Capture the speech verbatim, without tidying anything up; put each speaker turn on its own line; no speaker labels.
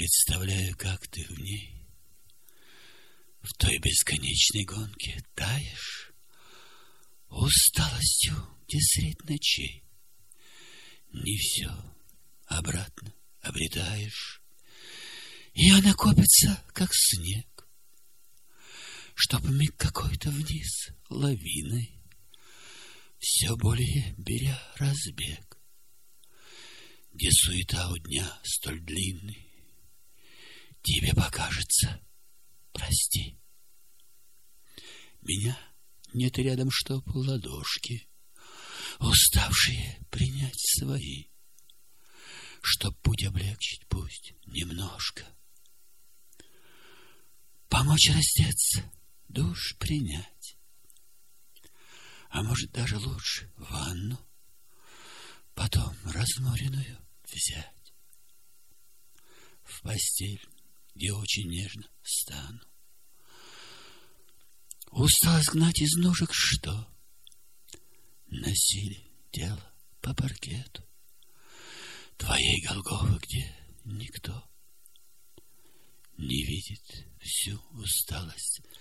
представляю, как ты в ней, в той бесконечной гонке таешь, усталостью, где средь ночей не все обратно обретаешь, и она копится, как снег, чтоб миг какой-то вниз лавиной, все более беря разбег, где суета у дня столь длинный, тебе покажется, прости. Меня нет рядом, чтоб ладошки, уставшие принять свои, чтоб путь облегчить пусть немножко, помочь раздеться, душ принять, а может даже лучше ванну, потом разморенную взять, в постель, где очень нежно стану. Усталость гнать из ножек что? Носили тело по паркету твоей Голгофы, где никто не видит всю усталость